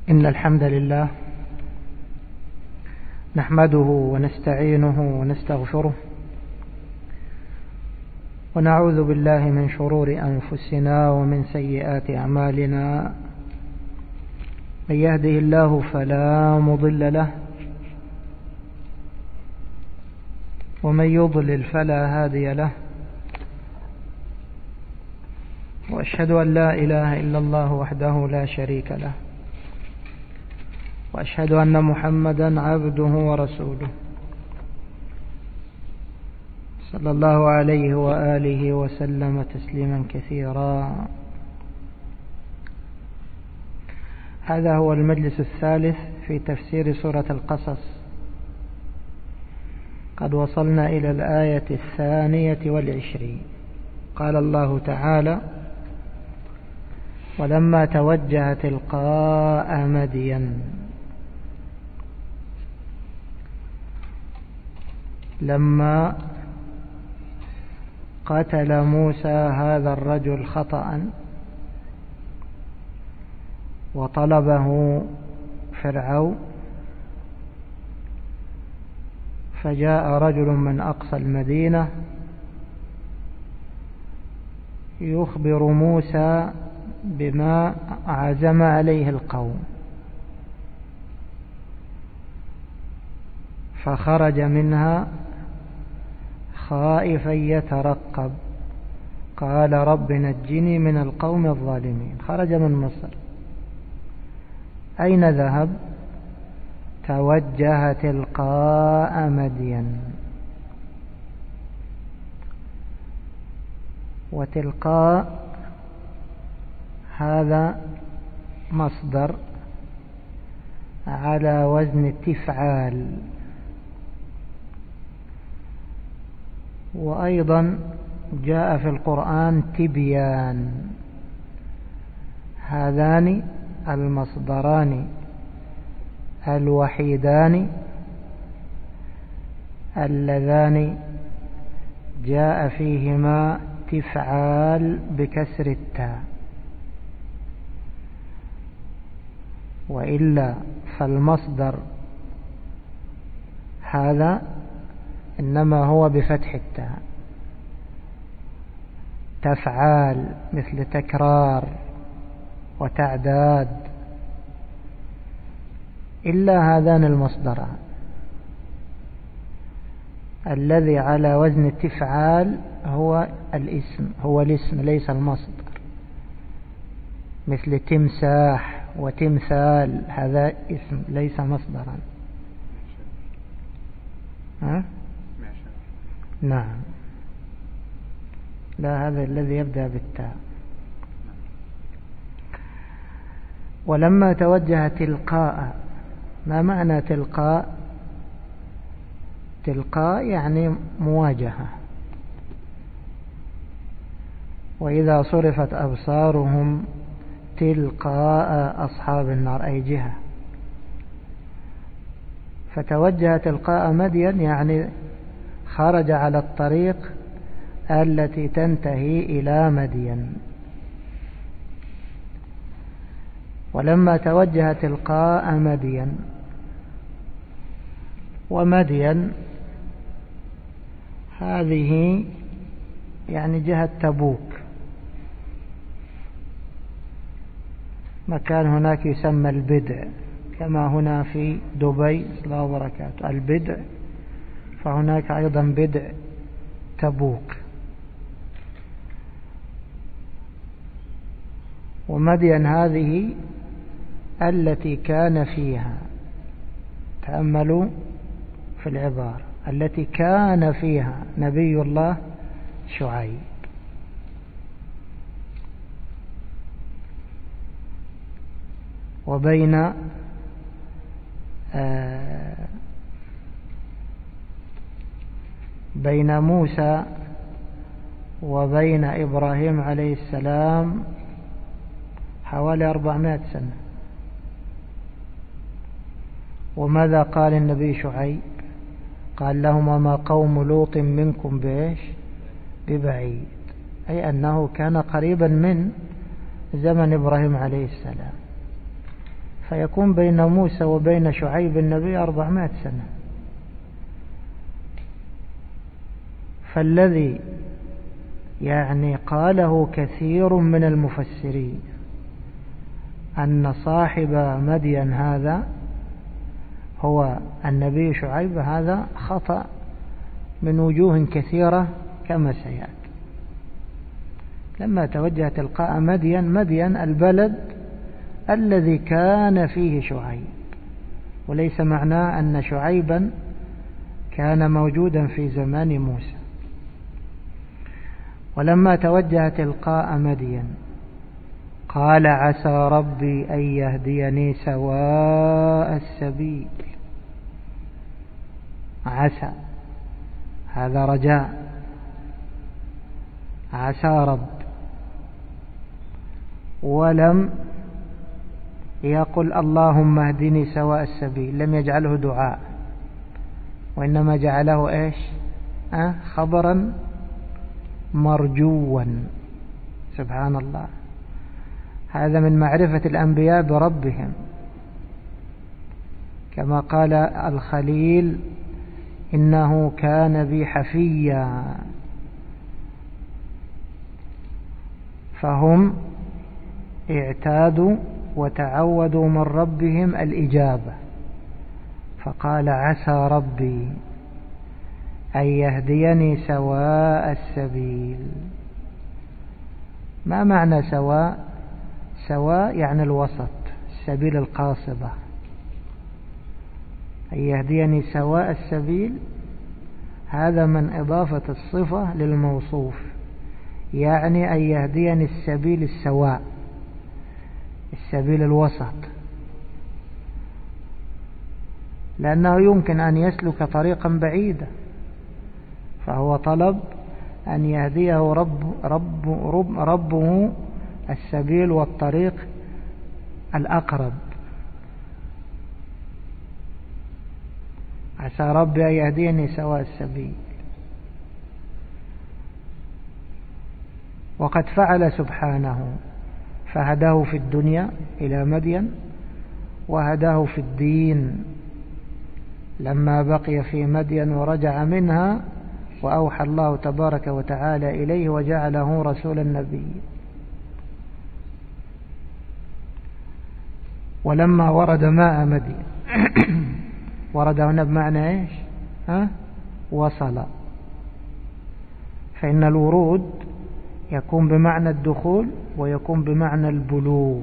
إن الحمد لله نحمده ونستعينه ونستغفره ونعوذ بالله من شرور أنفسنا ومن سيئات أعمالنا. من يهده الله فلا مضل له ومن يضلل فلا هادي له، وأشهد أن لا إله إلا الله وحده لا شريك له، وأشهد أن محمدا عبده ورسوله صلى الله عليه وآله وسلم تسليما كثيرا. هذا هو المجلس الثالث في تفسير سورة القصص. قد وصلنا إلى الآية 22. قال الله تعالى: ولما توجه تلقاء مدين. لما قتل موسى هذا الرجل خطأ وطلبه فرعون، فجاء رجل من أقصى المدينة يخبر موسى بما عزم عليه القوم، فخرج منها خائفا يترقب، قال رب نجني من القوم الظالمين. خرج من مصر. أين ذهب؟ توجه تلقاء مدين. وتلقاء هذا مصدر على وزن تفعال، وأيضا جاء في القرآن تبيان. هذان المصدران الوحيدان اللذان جاء فيهما تفعال بكسر التاء، وإلا فالمصدر هذا إنما هو بفتح التاء. تفعال مثل تكرار وتعداد، إلا هذان المصدران. الذي على وزن تفعال هو الاسم ليس المصدر، مثل تمساح وتمثال، هذا اسم ليس مصدرا. نعم، لا، هذا الذي يبدأ بالتاء. ولما توجه تلقاء. ما معنى تلقاء؟ تلقاء يعني مواجهة. وإذا صرفت أبصارهم تلقاء أصحاب النار، أي جهة. فتوجه تلقاء مدين يعني خرج على الطريق التي تنتهي إلى مدين. ولما توجه تلقاء مدين. ومدين هذه يعني جهة تبوك، مكان هناك يسمى البدع، كما هنا في دبي الله وبركاته البدع، فهناك أيضا بدع تبوك. ومدين هذه التي كان فيها، تأملوا في العبارة، التي كان فيها نبي الله شعيب. وبين بين موسى وبين إبراهيم عليه السلام حوالي 400 سنة. وماذا قال النبي شعيب؟ قال لهم: وما قوم لوط منكم بإيش؟ ببعيد، أي أنه كان قريبا من زمن إبراهيم عليه السلام. فيكون بين موسى وبين شعيب النبي 400 سنة. فالذي يعني قاله كثير من المفسرين أن صاحب مدين هذا هو النبي شعيب، هذا خطأ من وجوه كثيرة كما سيأتي. لما توجه تلقاء مدين البلد الذي كان فيه شعيب، وليس معناه أن شعيبا كان موجودا في زمان موسى. ولما توجه تلقاء مدين قال عسى ربي أن يهديني سواء السبيل. عسى هذا رجاء، عسى رب، ولم يقل اللهم اهدني سواء السبيل، لم يجعله دعاء، وإنما جعله إيش؟ خبرا مرجوا. سبحان الله، هذا من معرفة الأنبياء بربهم، كما قال الخليل إنه كان بي حفيا. فهم اعتادوا وتعودوا من ربهم الإجابة، فقال عسى ربي أن يهديني سواء السبيل. ما معنى سواء؟ سواء يعني الوسط، السبيل القاصبة. أن يهديني سواء السبيل هذا من إضافة الصفة للموصوف، يعني أن يهديني السبيل السواء، السبيل الوسط، لأنه يمكن أن يسلك طريقا بعيدا، فهو طلب أن يهديه ربه السبيل والطريق الأقرب. عسى ربي أن يهديني سواء السبيل. وقد فعل سبحانه، فهداه في الدنيا إلى مدين، وهداه في الدين لما بقي في مدين ورجع منها، وأوحى الله تبارك وتعالى إليه وجعله رسول النبي. ولما ورد ماء مدين ورد هنا بمعنى إيش؟ وصل. فإن الورود يكون بمعنى الدخول ويكون بمعنى البلوغ.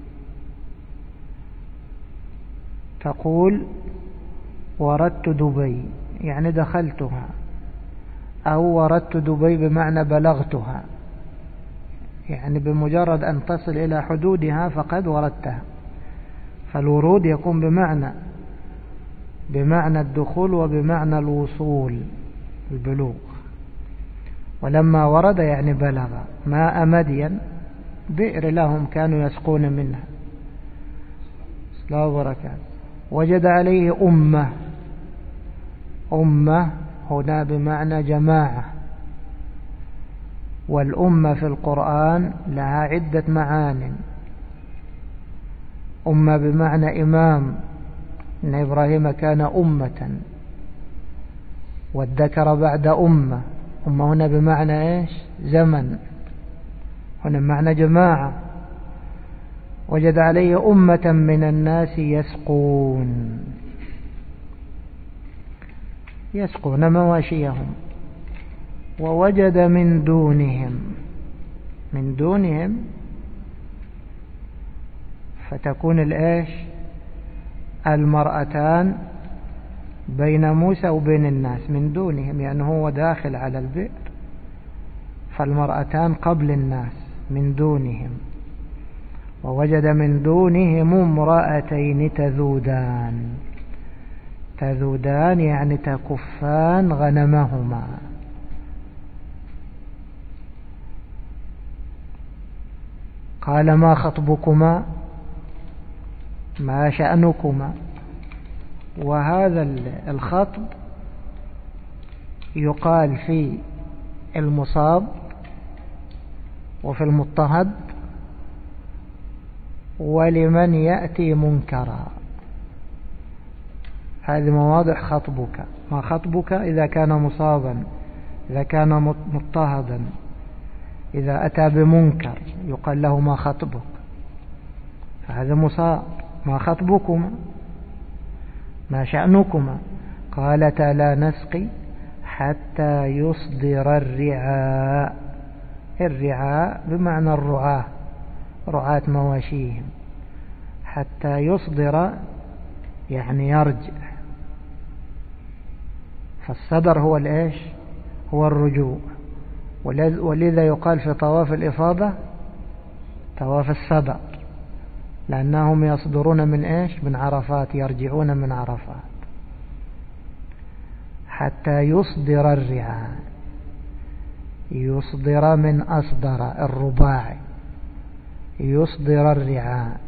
تقول وردت دبي يعني دخلتها، أو وردت دبي بمعنى بلغتها، يعني بمجرد أن تصل إلى حدودها فقد وردتها. فالورود يكون بمعنى الدخول وبمعنى الوصول، البلوغ. ولما ورد يعني بلغ. ماء مدين بئر لهم كانوا يسقون منها. لا بركات. وجد عليه أمة هنا بمعنى جماعة، والأمة في القرآن لها عدة معان. أمة بمعنى إمام، إن إبراهيم كان أمة، والذكر بعد أمة هنا بمعنى إيش؟ زمن، هنا بمعنى جماعة. وجد عليه أمة من الناس يسقون مواشيهم. ووجد من دونهم فتكون الإيش؟ المرأتان بين موسى وبين الناس، من دونهم يعني هو داخل على البئر، فالمرأتان قبل الناس من دونهم. ووجد من دونهم امرأتين تذودان يعني تكفان غنمهما. قال ما خطبكما، ما شأنكما. وهذا الخطب يقال في المصاب وفي المضطهد ولمن يأتي منكرا. هذه مواضع خطبك. ما خطبك إذا كان مصابا، إذا كان مضطهدا، إذا أتى بمنكر يقال له ما خطبك، فهذا مصاب. ما خطبكما، ما شأنكما؟ قالتا لا نسقي حتى يصدر الرعاء. الرعاء بمعنى الرعاة، رعاة مواشيهم. حتى يصدر يعني يرجع، فالصدر هو الإيش؟ هو الرجوع. ولذا يقال في طواف الإفاضة طواف الصدر، لأنهم يصدرون من إيش؟ من عرفات، يرجعون من عرفات. حتى يصدر الرعاء. يصدر من أصدر الرباعي، يصدر الرعاء،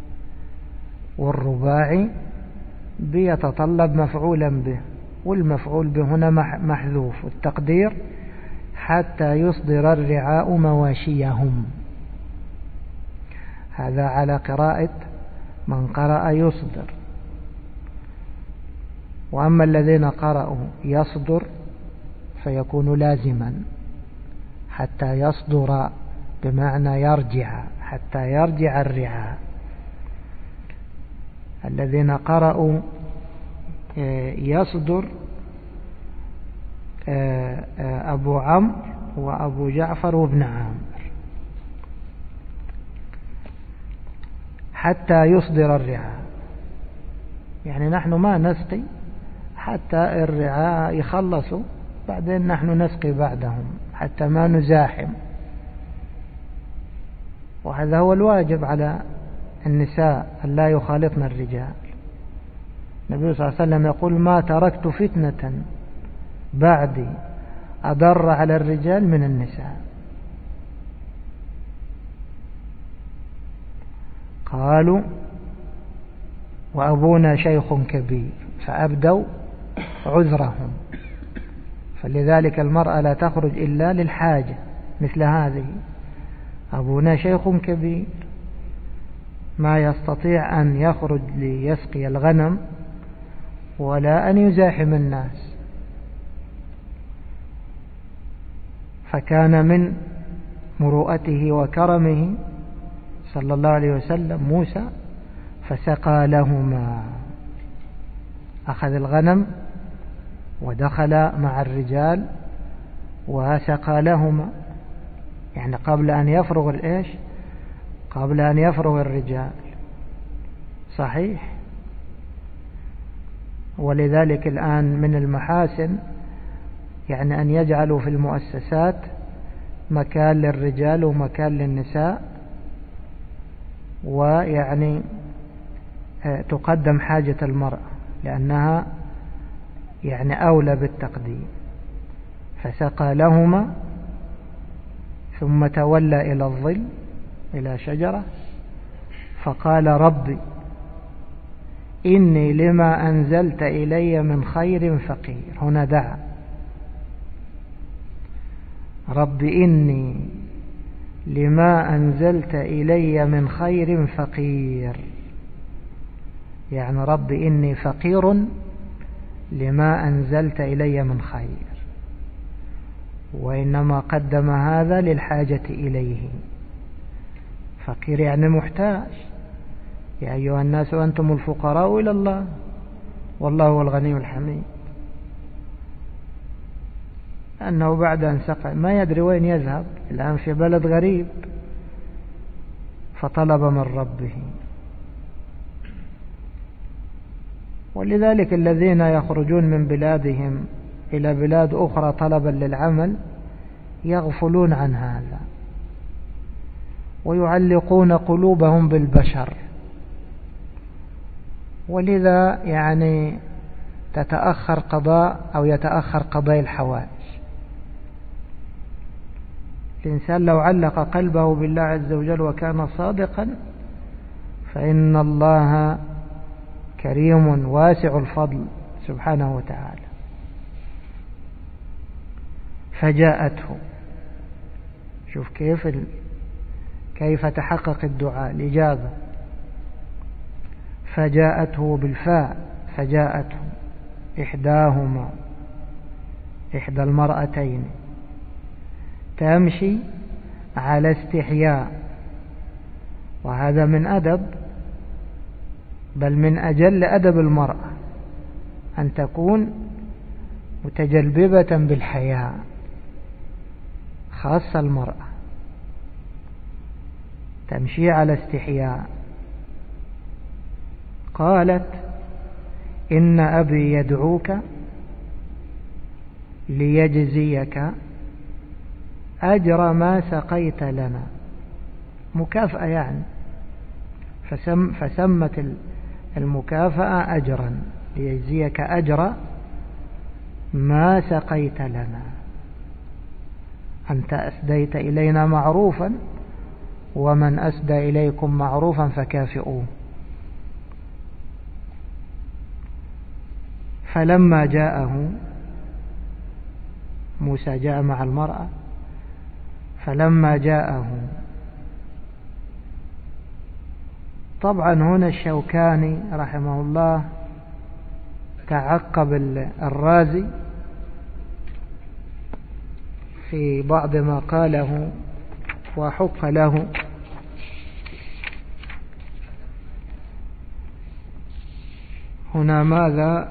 والرباعي بيتطلب مفعولا به، والمفعول به هنا محذوف، والتقدير حتى يصدر الرعاء مواشيهم. هذا على قراءة من قرأ يصدر. وأما الذين قرأوا يصدر فيكون لازما، حتى يصدر بمعنى يرجع، حتى يرجع الرعاء. الذين قرأوا يصدر أبو عمرو وأبو جعفر وابن عامر. حتى يصدر الرعاء يعني نحن ما نسقي حتى الرعاء يخلصوا، بعدين نحن نسقي بعدهم حتى ما نزاحم. وهذا هو الواجب على النساء، أن لا يخالطن الرجال. النبي صلى الله عليه وسلم يقول ما تركت فتنة بعدي أضر على الرجال من النساء. قالوا وأبونا شيخ كبير، فأبدوا عذرهم. فلذلك المرأة لا تخرج إلا للحاجة مثل هذه. أبونا شيخ كبير ما يستطيع أن يخرج ليسقي الغنم ولا أن يزاحم الناس. فكان من مروءته وكرمه صلى الله عليه وسلم موسى فسقى لهما، أخذ الغنم ودخل مع الرجال وسقى لهما، يعني قبل أن يفرغ الإيش؟ قبل أن يفرغ الرجال. صحيح. ولذلك الآن من المحاسن يعني أن يجعلوا في المؤسسات مكان للرجال ومكان للنساء، ويعني تقدم حاجة المرأة لأنها يعني أولى بالتقديم. فسقى لهما ثم تولى إلى الظل، إلى شجرة، فقال ربي إني لما أنزلت إلي من خير فقير. هنا دعا ربي إني لما أنزلت إلي من خير فقير، يعني ربي إني فقير لما أنزلت إلي من خير. وإنما قدم هذا للحاجة إليه. فقير يعني محتاج. يا أيها الناس أنتم الفقراء إلى الله والله هو الغني الحميد. أنه بعد أن سقى ما يدري وين يذهب، الآن في بلد غريب، فطلب من ربه. ولذلك الذين يخرجون من بلادهم إلى بلاد أخرى طلبا للعمل يغفلون عن هذا ويعلقون قلوبهم بالبشر، ولذا يعني تتأخر قضاء أو يتأخر قضاء الحوائج. الإنسان لو علق قلبه بالله عز وجل وكان صادقا فإن الله كريم واسع الفضل سبحانه وتعالى. فجاءته. شوف كيف تحقق الدعاء، الإجابة. فجاءته بالفاء، فجاءته إحداهما، إحدى المرأتين، تمشي على استحياء. وهذا من أدب، بل من أجل أدب المرأة أن تكون متجلببة بالحياء، خاصة المرأة تمشي على استحياء. قالت: إن أبي يدعوك ليجزيك أجر ما سقيت لنا، مكافأة يعني، فسمت المكافأة أجرا، ليجزيك أجر ما سقيت لنا، أنت أسديت إلينا معروفا، ومن أسدى إليكم معروفا فكافئوه. فلما جاءه موسى، جاء مع المرأة، فلما جاءه، طبعا هنا الشوكاني رحمه الله تعقب الرازي في بعض ما قاله وحق له. هنا ماذا؟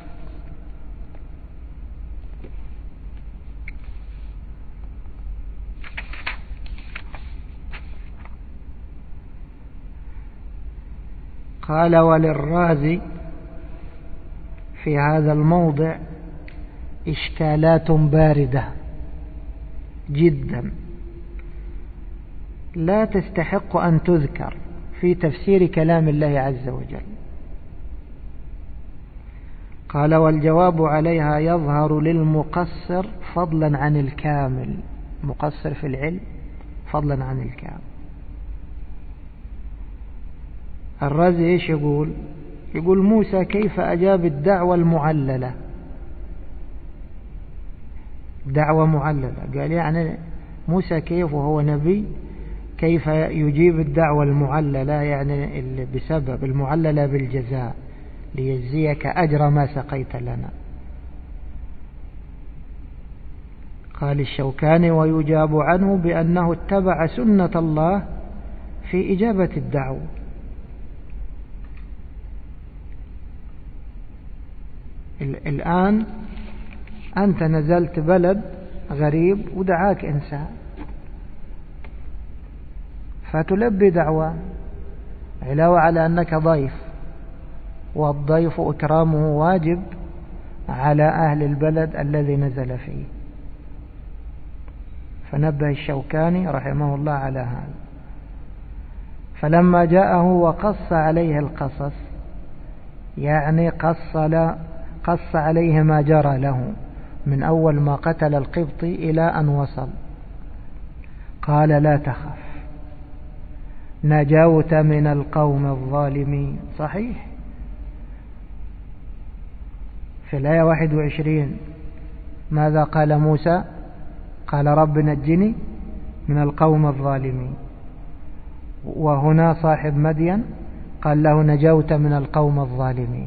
قال: وللرازي في هذا الموضع إشكالات باردة جدا لا تستحق أن تذكر في تفسير كلام الله عز وجل. قال: والجواب عليها يظهر للمقصر فضلا عن الكامل، مقصر في العلم فضلا عن الكامل. الرازي ايش يقول؟ يقول: موسى كيف أجاب الدعوة المعللة؟ دعوة معللة، قال يعني موسى كيف وهو نبي كيف يجيب الدعوة المعللة، يعني اللي بسبب المعللة بالجزاء، ليجزيك أجر ما سقيت لنا. قال الشوكاني: ويجاب عنه بأنه اتبع سنة الله في إجابة الدعوة. الآن أنت نزلت بلد غريب ودعاك إنسان، فتلبي دعوة علاوة على أنك ضيف، والضيف إكرامه واجب على أهل البلد الذي نزل فيه. فنبه الشوكاني رحمه الله على هذا. فلما جاءه وقص عليه القصص، يعني قص عليه ما جرى له من أول ما قتل القبطي إلى أن وصل. قال: لا تخف، نجوت من القوم الظالمين. صحيح، في الآية 21 ماذا قال موسى؟ قال: رب نجني من القوم الظالمين. وهنا صاحب مدين قال له: نجوت من القوم الظالمين.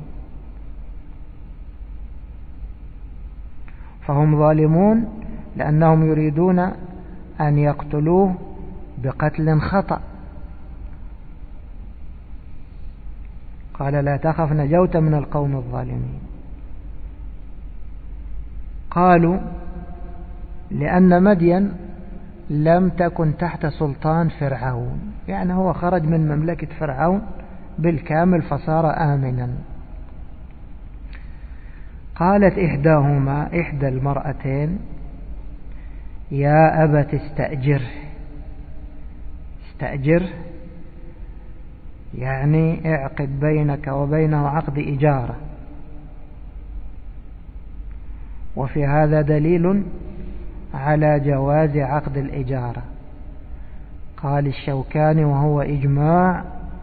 فهم ظالمون لأنهم يريدون أن يقتلوه بقتل خطأ. قال: لا تخف، نجوت من القوم الظالمين. قالوا: لأن مدين لم تكن تحت سلطان فرعون، يعني هو خرج من مملكة فرعون بالكامل فصار آمنا. قالت إحداهما، إحدى المرأتين: يا أبت استأجره. استأجره يعني اعقد بينك وبينه عقد إجارة. وفي هذا دليل على جواز عقد الإجارة. قال الشوكاني: وهو إجماع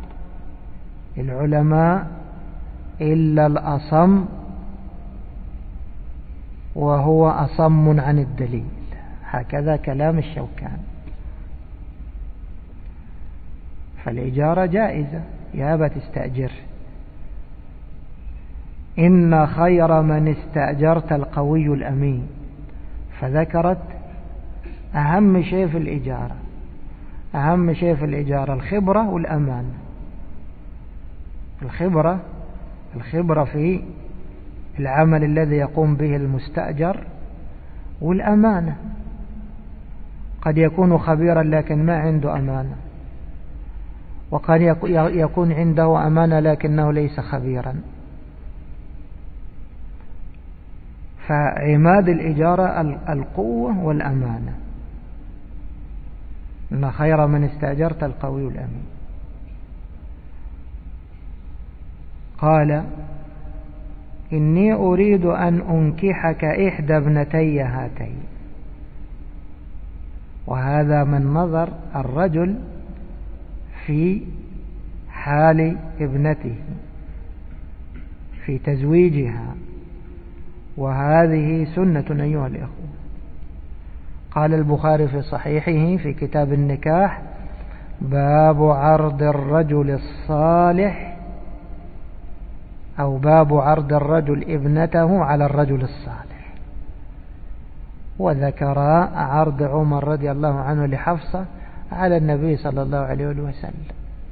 العلماء إلا الأصم، وهو أصم عن الدليل. هكذا كلام الشوكاني. فالإجارة جائزة، يا أبت استأجر، إن خير من استأجرت القوي الأمين، فذكرت أهم شيء في الإجارة، أهم شيء في الإجارة الخبرة والأمانة. الخبرة في العمل الذي يقوم به المستأجر، والأمانة. قد يكون خبيرا لكن ما عنده أمانة، وقد يكون عنده أمانة لكنه ليس خبيرا. فعماد الإجارة القوة والأمانة. إن خير من استأجرت القوي الأمين. قال إني أريد أن أنكحك إحدى ابنتي هاتين. وهذا من نظر الرجل في حال ابنته في تزويجها، وهذه سنة أيها الإخوة. قال البخاري في صحيحه في كتاب النكاح: باب عرض الرجل الصالح، أو باب عرض الرجل ابنته على الرجل الصالح. وذكر عرض عمر رضي الله عنه لحفصة على النبي صلى الله عليه وسلم.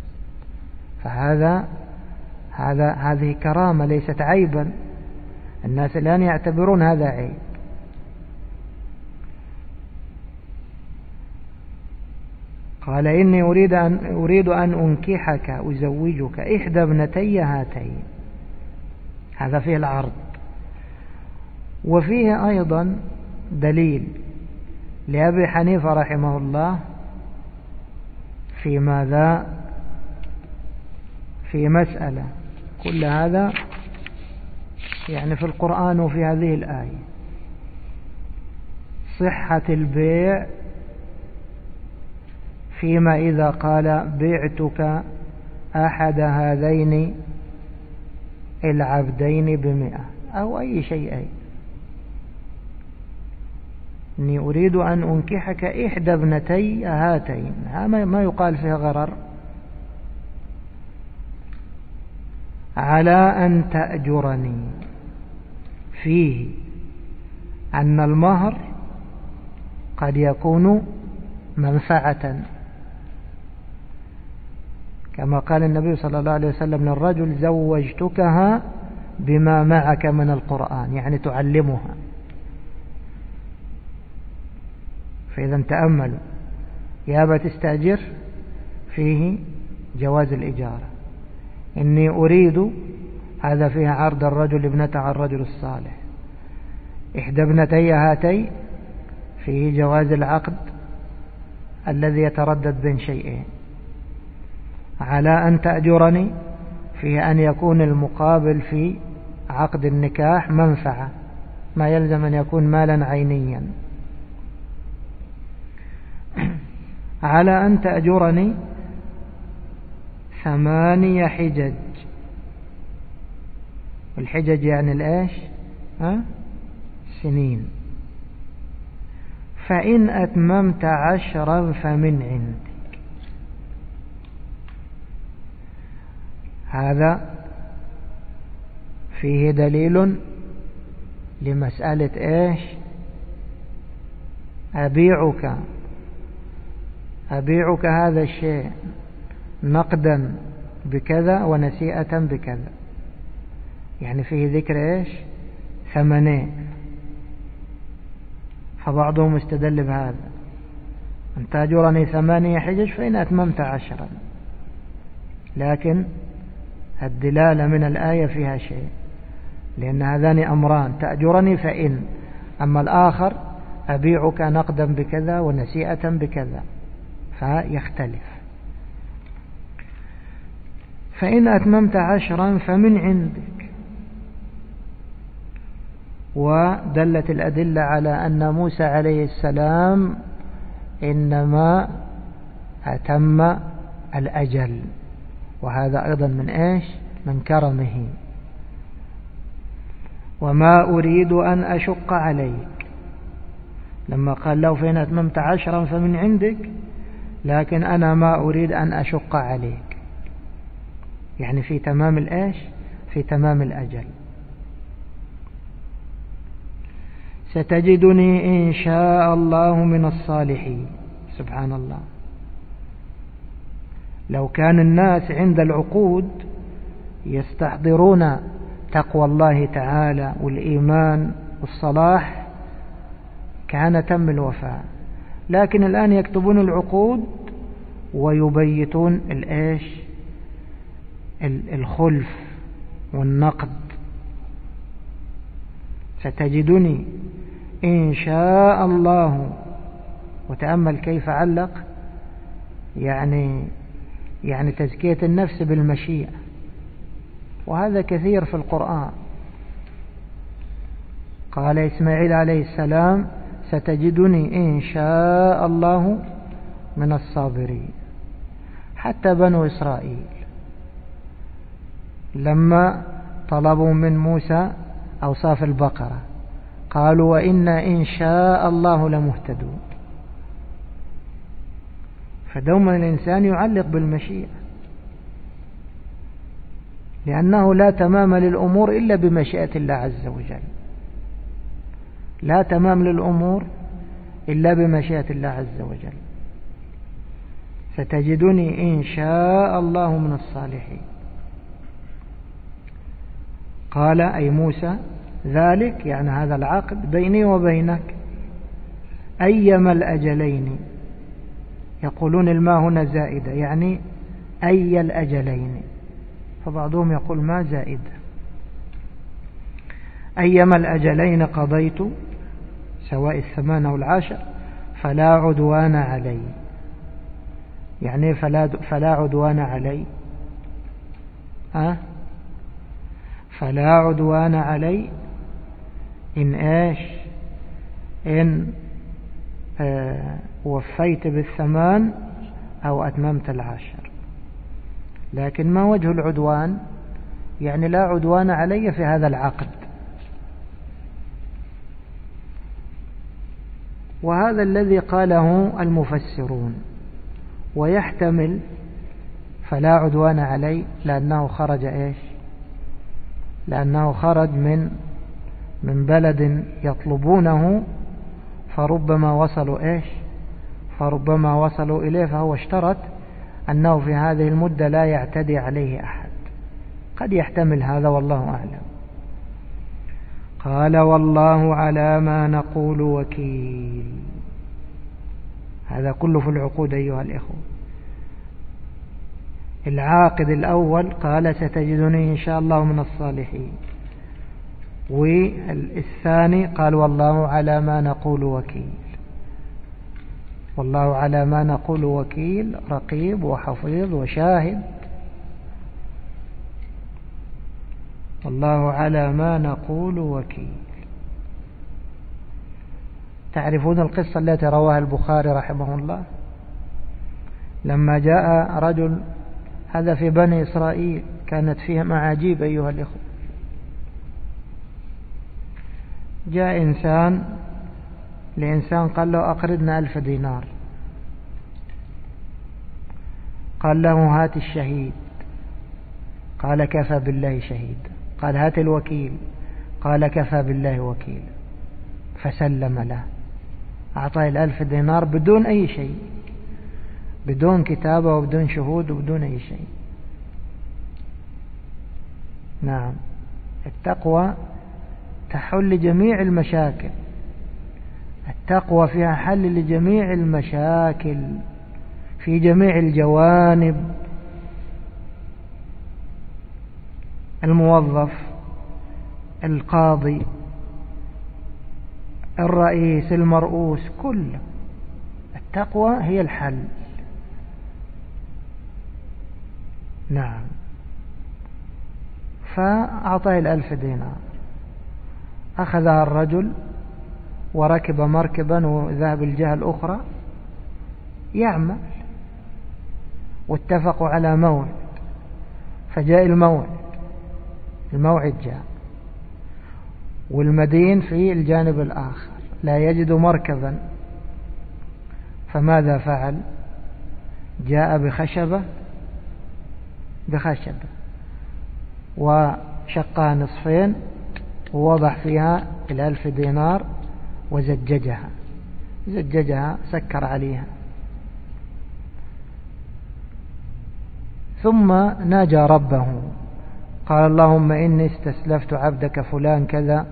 هذه كرامة ليست عيبا. الناس الآن يعتبرون هذا عيب. قال إني أريد أن أنكحك أزوجك إحدى ابنتي هاتين. هذا فيه العرض. وفيه أيضا دليل لأبي حنيفة رحمه الله في ماذا؟ في مسألة. كل هذا يعني في القرآن وفي هذه الآية: صحة البيع فيما إذا قال بعتك أحد هذين العبدين ب100 أو أي شيء. إني أريد أن أنكحك إحدى ابنتي هاتين. ما يقال فيها غرر. على أن تأجرني، فيه أن المهر قد يكون منفعة، كما قال النبي صلى الله عليه وسلم للرجل: زوجتكها بما معك من القرآن، يعني تعلمها. فإذا تأملوا: يا أبا تستأجر، فيه جواز الإجارة. إني أريد، هذا فيها عرض الرجل ابنته على الرجل الصالح. إحدى ابنتي هاتين، فيه جواز العقد الذي يتردد بين شيئين. على أن تأجرني، فيه أن يكون المقابل في عقد النكاح منفعة، ما يلزم أن يكون مالا عينيا. على أن تأجرني 8 حجج. والحجج يعني الإيش؟ سنين. فإن أتممت 10 فمن عندك. هذا فيه دليل لمسألة إيش؟ أبيعك هذا الشيء نقدا بكذا ونسيئة بكذا. يعني فيه ذكر إيش؟ ثمنين. فبعضهم استدل بهذا: أن تأجرني 8 حجج فإن أتممت 10. لكن الدلالة من الآية فيها شيء، لأن هذان أمران: تأجرني فإن، أما الآخر أبيعك نقدا بكذا ونسيئة بكذا، فيختلف. فإن أتممت 10 فمن عندك. ودلت الأدلة على أن موسى عليه السلام إنما أتم الأجل، وهذا أيضا من إيش؟ من كرمه. وما أريد أن أشق عليك، لما قال له فإن أتممت 10 فمن عندك، لكن أنا ما أريد أن أشق عليك، يعني في تمام الإيش؟ في تمام الأجل. ستجدني إن شاء الله من الصالحين. سبحان الله، لو كان الناس عند العقود يستحضرون تقوى الله تعالى والإيمان والصلاح كان تم الوفاء، لكن الآن يكتبون العقود ويبيتون الخلف والنقد. ستجدني إن شاء الله، وتأمل كيف علق يعني تزكية النفس بالمشيئة، وهذا كثير في القرآن. قال إسماعيل عليه السلام ستجدني إن شاء الله من الصابرين. حتى بنو إسرائيل لما طلبوا من موسى أوصاف البقرة قالوا وإنا إن شاء الله لمهتدون. فدوما الإنسان يعلق بالمشيئة، لأنه لا تمام للأمور إلا بمشيئة الله عز وجل، لا تمام للأمور إلا بمشيئة الله عز وجل. ستجدني إن شاء الله من الصالحين. قال أي موسى ذلك يعني هذا العقد بيني وبينك أيما الأجلين. يقولون الماء هنا زائدة يعني أي الأجلين، فبعضهم يقول ما زائد. أيما الأجلين قضيت سواء 8 أو 10 فلا عدوان علي. يعني فلا عدوان علي، فلا عدوان علي إن وفيت بال8 أو أتممت 10. لكن ما وجه العدوان؟ يعني لا عدوان علي في هذا العقد. وهذا الذي قاله المفسرون، ويحتمل فلا عدوان علي لأنه خرج لأنه خرج من بلد يطلبونه، فربما وصلوا إليه، فهو اشترط أنه في هذه المدة لا يعتدي عليه أحد. قد يحتمل هذا والله أعلم. قال والله على ما نقول وكيل. هذا كله في العقود أيها الإخوة. العاقد الأول قال ستجدني إن شاء الله من الصالحين، والثاني قال والله على ما نقول وكيل. والله على ما نقول وكيل، رقيب وحفيظ وشاهد. والله على ما نقول وكيل. تعرفون القصة التي رواها البخاري رحمه الله لما جاء رجل، هذا في بني إسرائيل كانت فيهم أعاجيب أيها الإخوة. جاء إنسان لإنسان قال له أقرضنا 1000 دينار. قال له هات الشهيد. قال كفى بالله شهيد. قال هات الوكيل. قال كفى بالله وكيل. فسلم له، أعطاه 1000 دينار بدون أي شيء، بدون كتابة وبدون شهود وبدون أي شيء. نعم، التقوى تحل جميع المشاكل. التقوى فيها حل لجميع المشاكل في جميع الجوانب. الموظف، القاضي، الرئيس، المرؤوس، كله التقوى هي الحل. نعم. فأعطاه 1000 دينار. أخذها الرجل وركب مركبا وذهب الجهة الأخرى يعمل، واتفقوا على موعد. فجاء الموعد جاء، والمدين في الجانب الآخر لا يجد مركبا. فماذا فعل؟ جاء بخشبة وشقها نصفين ووضع فيها 1000 دينار زججها سكر عليها. ثم ناجى ربه قال اللهم إني استسلفت عبدك فلان كذا،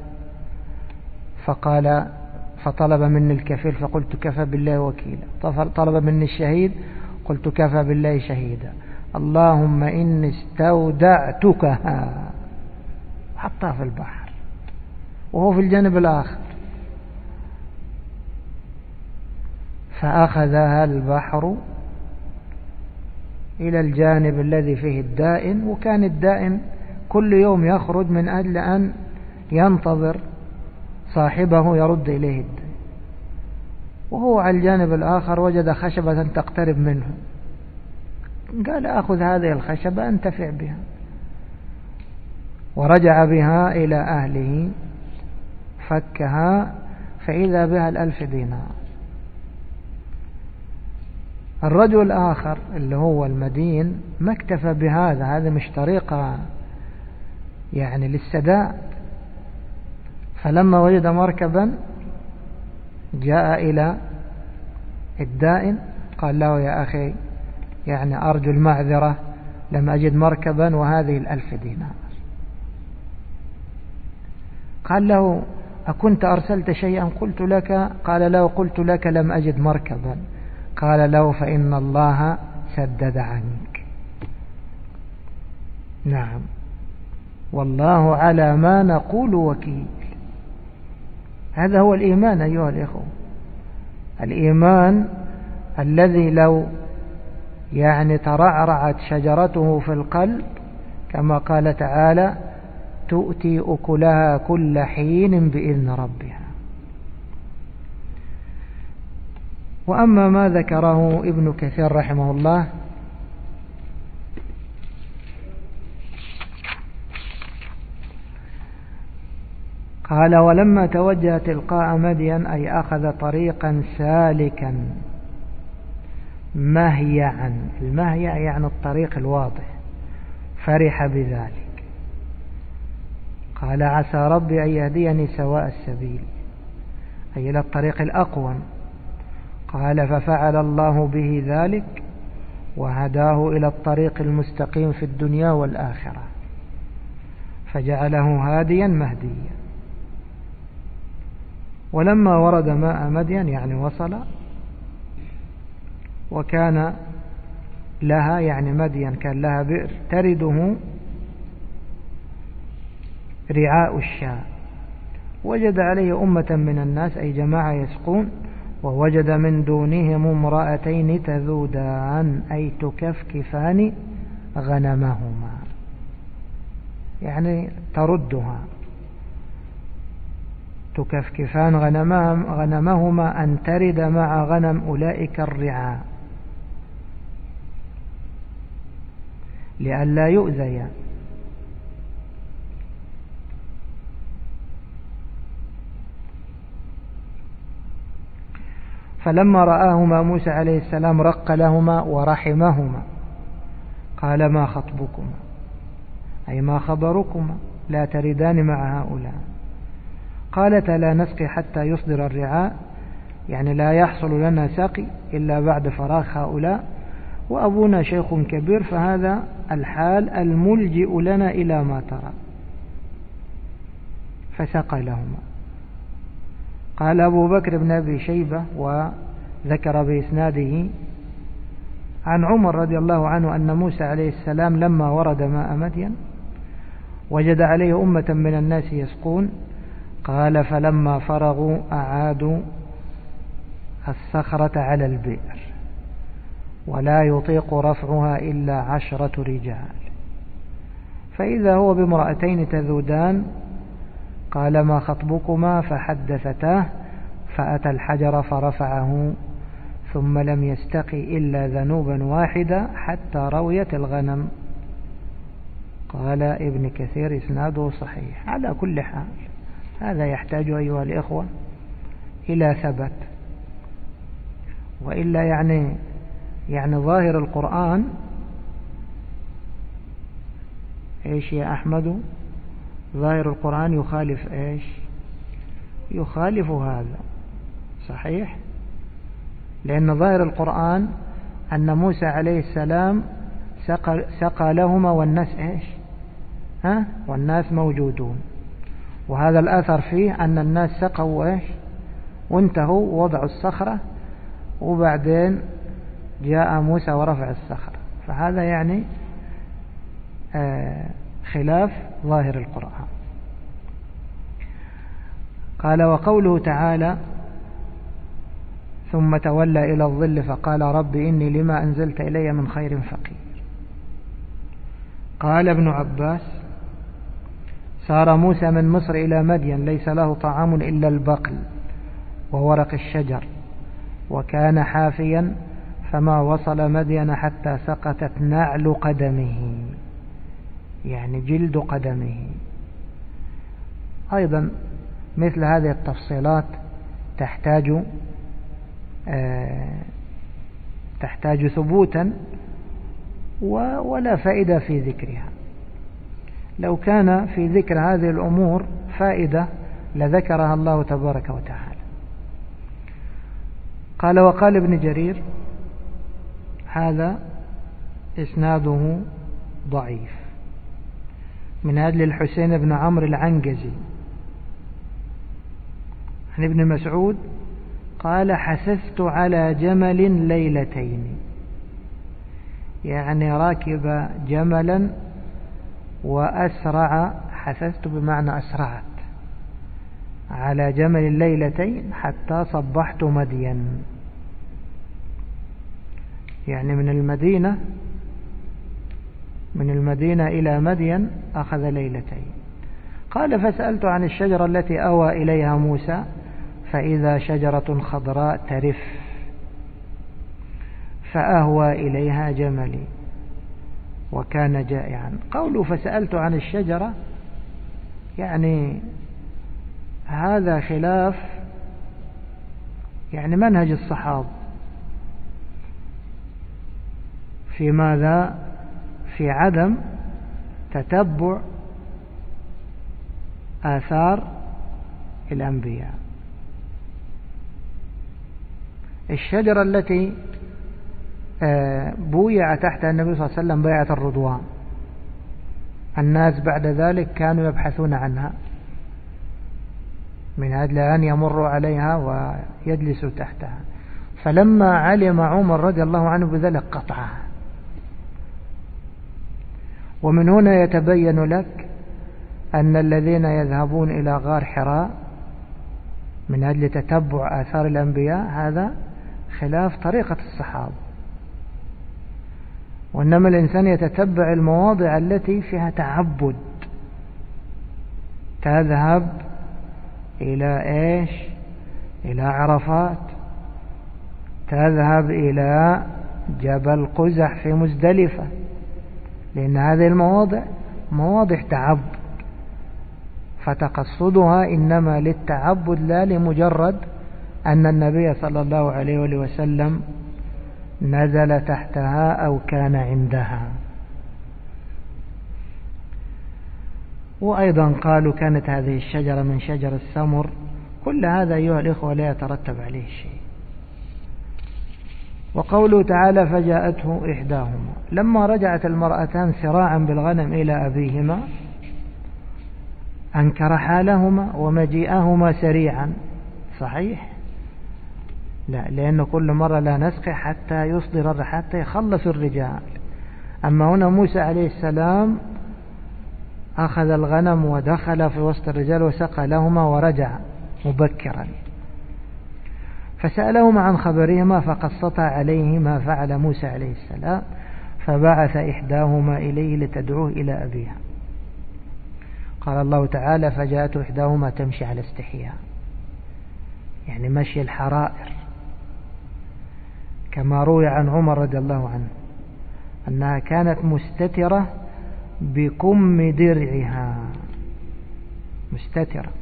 فطلب مني الكفيل فقلت كفى بالله وكيلا، طلب مني الشهيد قلت كفى بالله شهيدا، اللهم إني استودعتكها، حطها في البحر وهو في الجانب الآخر، فأخذها البحر إلى الجانب الذي فيه الدائن، وكان الدائن كل يوم يخرج من أجل أن ينتظر صاحبه يرد إليه الدائن، وهو على الجانب الآخر وجد خشبة تقترب منه، قال أخذ هذه الخشبة أنتفع بها، ورجع بها إلى أهله فكها فإذا بها 1000 دينار. الرجل الآخر اللي هو المدين ما اكتفى بهذا، هذا مش طريقة يعني للسداد، فلما وجد مركبا جاء إلى الدائن قال له يا أخي يعني أرجو المعذرة، لم أجد مركبا وهذه 1000 دينار. قال له أكنت أرسلت شيئا قلت لك؟ قال له قلت لك لم أجد مركبا. قال له فإن الله سدد عنك. نعم، والله على ما نقول وكيل. هذا هو الإيمان أيها الإخوة، الإيمان الذي لو يعني ترعرعت شجرته في القلب كما قال تعالى تؤتي أكلها كل حين بإذن ربها. وأما ما ذكره ابن كثير رحمه الله قال ولما توجه تلقاء مدين أي أخذ طريقا سالكا مهيعا، المهيع يعني الطريق الواضح، فرح بذلك، قال عسى ربي أن يهديني سواء السبيل، أي إلى الطريق الأقوم. قال ففعل الله به ذلك وهداه إلى الطريق المستقيم في الدنيا والآخرة، فجعله هاديا مهديا. ولما ورد ماء مدين يعني وصل، وكان لها يعني مدين كان لها بئر ترده رعاء الشاء، وجد عليه أمة من الناس أي جماعة يسقون، ووجد من دونهم امرأتين تذودان أي تكفكفان غنمهما، يعني تردها، تكفكفان غنمهما أن ترد مع غنم أولئك الرعاء لئلا يؤذيا. فلما رآهما موسى عليه السلام رق لهما ورحمهما قال ما خطبكما أي ما خبركما لا تردان مع هؤلاء؟ قالتا لا نسقي حتى يصدر الرعاء، يعني لا يحصل لنا سقي إلا بعد فراغ هؤلاء، وأبونا شيخ كبير، فهذا الحال الملجئ لنا إلى ما ترى. فسقى لهما. قال أبو بكر بن أبي شيبة وذكر بإسناده عن عمر رضي الله عنه أن موسى عليه السلام لما ورد ماء مدين وجد عليه أمة من الناس يسقون، قال فلما فرغوا أعادوا الصخرة على البئر ولا يطيق رفعها إلا 10 رجال، فإذا هو بامرأتين تذودان، قال ما خطبكما؟ فحدثتاه، فأتى الحجر فرفعه ثم لم يستقي إلا ذنوبا واحدة حتى رويت الغنم. قال ابن كثير إسناده صحيح. على كل حال هذا يحتاج أيها الإخوة إلى ثبت، وإلا يعني ظاهر القرآن إيش يا أحمد؟ ظاهر القرآن يخالف إيش؟ يخالف هذا. صحيح؟ لأن ظاهر القرآن أن موسى عليه السلام سقى لهما والناس إيش؟ والناس موجودون. وهذا الأثر فيه أن الناس سقوا إيش؟ وانتهوا ووضعوا الصخرة، وبعدين جاء موسى ورفع الصخرة. فهذا يعني خلاف ظاهر القرآن. قال: وقوله تعالى: ثم تولى إلى الظل فقال رب إني لما أنزلت إلي من خير فقير. قال ابن عباس: سار موسى من مصر إلى مدين ليس له طعام إلا البقل وورق الشجر، وكان حافيا، فما وصل مدين حتى سقطت نعل قدمه، يعني جلد قدمه. أيضا مثل هذه التفصيلات تحتاج ثبوتا ولا فائدة في ذكرها. لو كان في ذكر هذه الأمور فائدة لذكرها الله تبارك وتعالى. قال: وقال ابن جرير: هذا إسناده ضعيف، من أجل الحسين بن عمرو العنجزي عن ابن مسعود قال: حسست على جمل ليلتين، يعني راكب جملا وأسرع، حسست بمعنى أسرعت على جمل ليلتين حتى صبحت مدين، يعني من المدينة إلى مدين أخذ ليلتين. قال: فسألت عن الشجرة التي أوى إليها موسى فإذا شجرة خضراء ترف فأهوى إليها جملي وكان جائعا. قوله فسألت عن الشجرة يعني هذا خلاف يعني منهج الصحابة في ماذا؟ في عدم تتبع آثار الأنبياء. الشجرة التي بويع تحتها النبي صلى الله عليه وسلم بيعة الرضوان، الناس بعد ذلك كانوا يبحثون عنها من أجل أن يمروا عليها ويجلسوا تحتها، فلما علم عمر رضي الله عنه بذلك قطعها. ومن هنا يتبين لك أن الذين يذهبون إلى غار حراء من أجل تتبع آثار الأنبياء هذا خلاف طريقة الصحابة، وإنما الإنسان يتتبع المواضع التي فيها تعبد. تذهب إلى إيش؟ إلى عرفات، تذهب إلى جبل قزح في مزدلفة، لأن هذه المواضع مواضع تعبد، فتقصدها إنما للتعبد لا لمجرد أن النبي صلى الله عليه وسلم نزل تحتها أو كان عندها. وأيضا قالوا كانت هذه الشجرة من شجر السمر. كل هذا أيها الإخوة لا يترتب عليه شيء. وقوله تعالى فجاءته إحداهما، لما رجعت المرأتان سراعا بالغنم إلى أبيهما أنكر حالهما ومجيئهما سريعا. صحيح؟ لا، لأنه كل مرة لا نسقي حتى يصدر حتى يخلص الرجال. أما هنا موسى عليه السلام أخذ الغنم ودخل في وسط الرجال وسقى لهما ورجع مبكرا، فسألهما عن خبرهما فقصتا عليه ما فعل موسى عليه السلام، فبعث إحداهما إليه لتدعوه إلى أبيها. قال الله تعالى فجاءت إحداهما تمشي على استحياء، يعني مشي الحرائر، كما روي عن عمر رضي الله عنه أنها كانت مستترة بكم درعها، مستترة.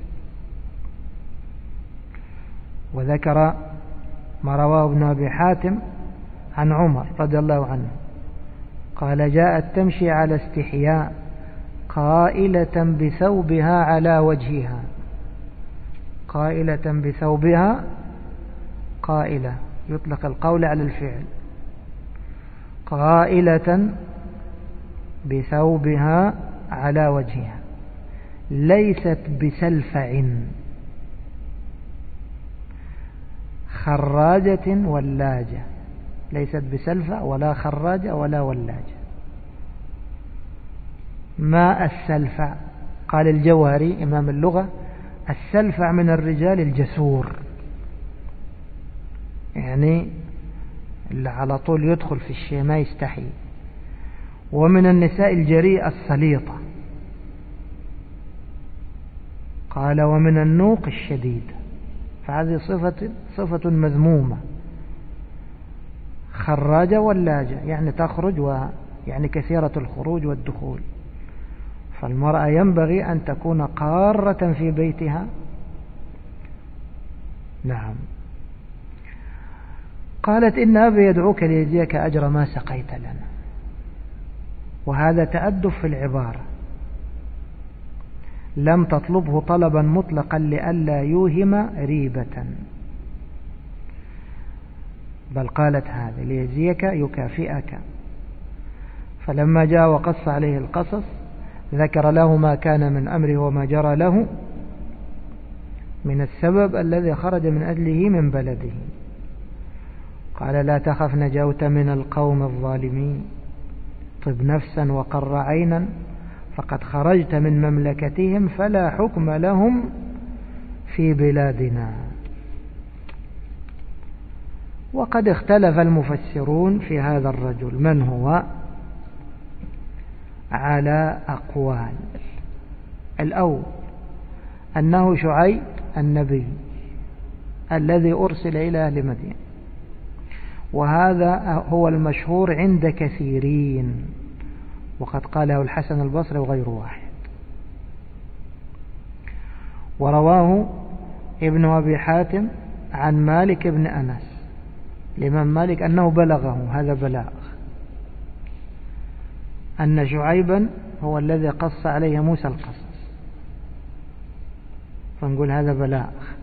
وذكر ما رواه ابن أبي حاتم عن عمر رضي الله عنه قال جاءت تمشي على استحياء قائلة بثوبها على وجهها، قائلة بثوبها قائلة، يطلق القول على الفعل. قائلة بثوبها على وجهها ليست بسلفع خراجة ولاجة، ليست بسلفع ولا خراجة ولا ولاجة. ما السلفع؟ قال الجوهري إمام اللغة: السلفع من الرجال الجسور، يعني اللي على طول يدخل في الشيء ما يستحي، ومن النساء الجريئة السليطة. قال: ومن النوق الشديد. فهذه صفة مذمومة. خراجة ولاجة يعني تخرج، ويعني كثيرة الخروج والدخول. فالمرأة ينبغي أن تكون قارة في بيتها. نعم. قالت: إن أبي يدعوك ليجزيك أجر ما سقيت لنا. وهذا تأدب في العبارة، لم تطلبه طلبا مطلقا لئلا يوهم ريبة، بل قالت هذا ليجزيك يكافئك. فلما جاء وقص عليه القصص ذكر له ما كان من أمره وما جرى له من السبب الذي خرج من أجله من بلده. قال: لا تخف نجوت من القوم الظالمين، طب نفسا وقر عينا، فقد خرجت من مملكتهم فلا حكم لهم في بلادنا. وقد اختلف المفسرون في هذا الرجل من هو على أقوال. الأول أنه شعيب النبي الذي أرسل إلى أهل مدين، وهذا هو المشهور عند كثيرين، وقد قاله الحسن البصري وغير واحد. ورواه ابن أبي حاتم عن مالك بن أنس الإمام مالك أنه بلغه هذا بلاغ، أن شعيبا هو الذي قص عليه موسى القصص، فنقول هذا بلاغ.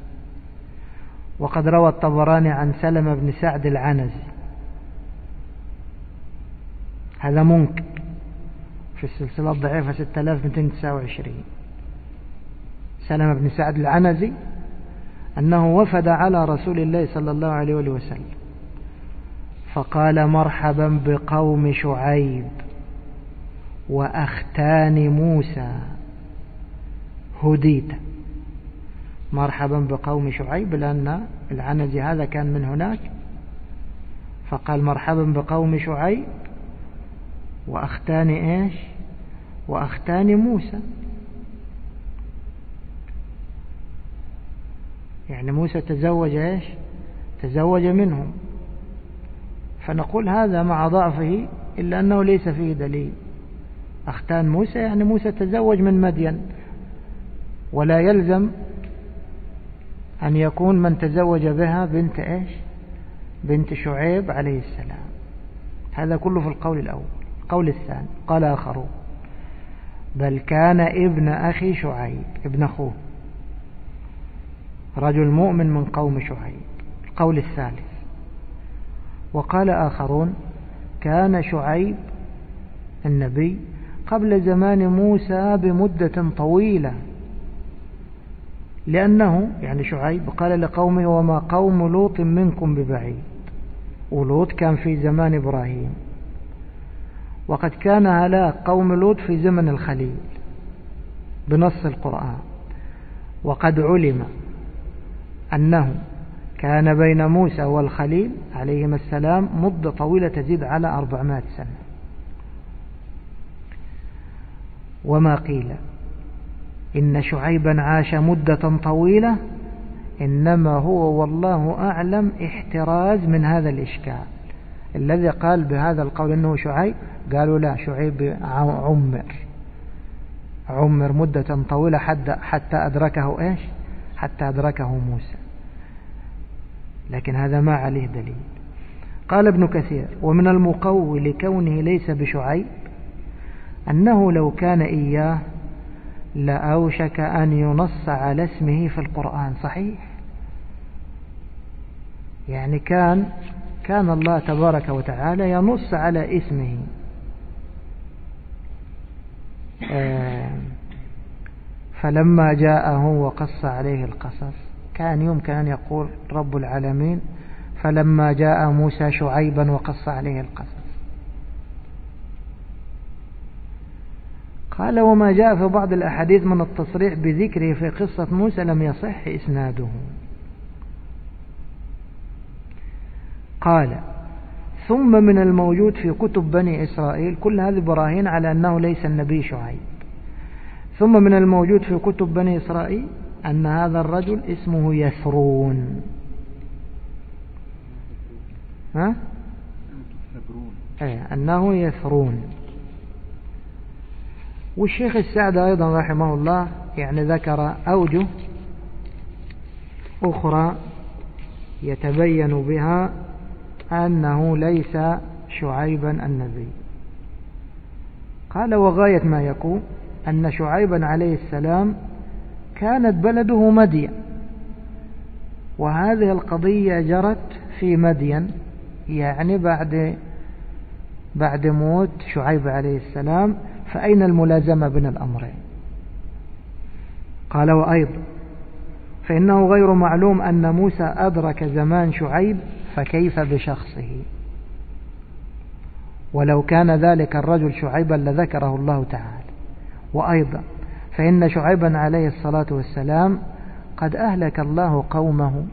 وقد روى الطبراني عن سلمة بن سعد العنزي، هذا منكر في السلسلة الضعيفة 6229. سلمة بن سعد العنزي أنه وفد على رسول الله صلى الله عليه وسلم فقال: مرحبا بقوم شعيب وأختان موسى هديت. مرحبا بقوم شعيب، لأن العنزي هذا كان من هناك، فقال: مرحبا بقوم شعيب وأختان إيش؟ وأختان موسى، يعني موسى تزوج إيش؟ تزوج منهم. فنقول هذا مع ضعفه إلا أنه ليس فيه دليل. أختان موسى يعني موسى تزوج من مدين، ولا يلزم أن يكون من تزوج بها بنت إيش؟ بنت شعيب عليه السلام. هذا كله في القول الأول. القول الثاني قال آخرون: بل كان ابن أخي شعيب، ابن أخوه، رجل مؤمن من قوم شعيب. القول الثالث: وقال آخرون: كان شعيب النبي قبل زمان موسى بمدة طويلة، لأنه يعني شعيب قال لقومه: وما قوم لوط منكم ببعيد. ولوط كان في زمان إبراهيم، وقد كان هلاك قوم لوط في زمن الخليل بنص القرآن. وقد علم أنه كان بين موسى والخليل عليهما السلام مدة طويلة تزيد على 400 سنة. وما قيل إن شعيبا عاش مدة طويلة إنما هو والله أعلم احتراز من هذا الإشكال. الذي قال بهذا القول إنه شعيب قالوا لا، شعيب عمر مدة طويلة حتى أدركه إيش؟ حتى أدركه موسى، لكن هذا ما عليه دليل. قال ابن كثير: ومن المقوي لكونه ليس بشعيب أنه لو كان إياه لأوشك أن ينص على اسمه في القرآن. صحيح، يعني كان الله تبارك وتعالى ينص على اسمه. فلما جاءه وقص عليه القصص كان يمكن أن يقول رب العالمين فلما جاء موسى شعيبا وقص عليه القصص. قال وما جاء في بعض الأحاديث من التصريح بذكره في قصة موسى لم يصح إسناده. قال ثم من الموجود في كتب بني إسرائيل، كل هذه براهين على أنه ليس النبي شعيب. ثم من الموجود في كتب بني إسرائيل أن هذا الرجل اسمه يثرون. أنه يثرون. والشيخ السعد أيضا رحمه الله يعني ذكر أوجه أخرى يتبين بها أنه ليس شعيبا النبي. قال وغاية ما يكون أن شعيبا عليه السلام كانت بلده مدين، وهذه القضية جرت في مدين يعني بعد موت شعيب عليه السلام، فأين الملازمة بين الأمرين؟ قال وأيضا فإنه غير معلوم أن موسى أدرك زمان شعيب فكيف بشخصه، ولو كان ذلك الرجل شعيبا لذكره الله تعالى. وأيضا فإن شعيبا عليه الصلاة والسلام قد أهلك الله قومه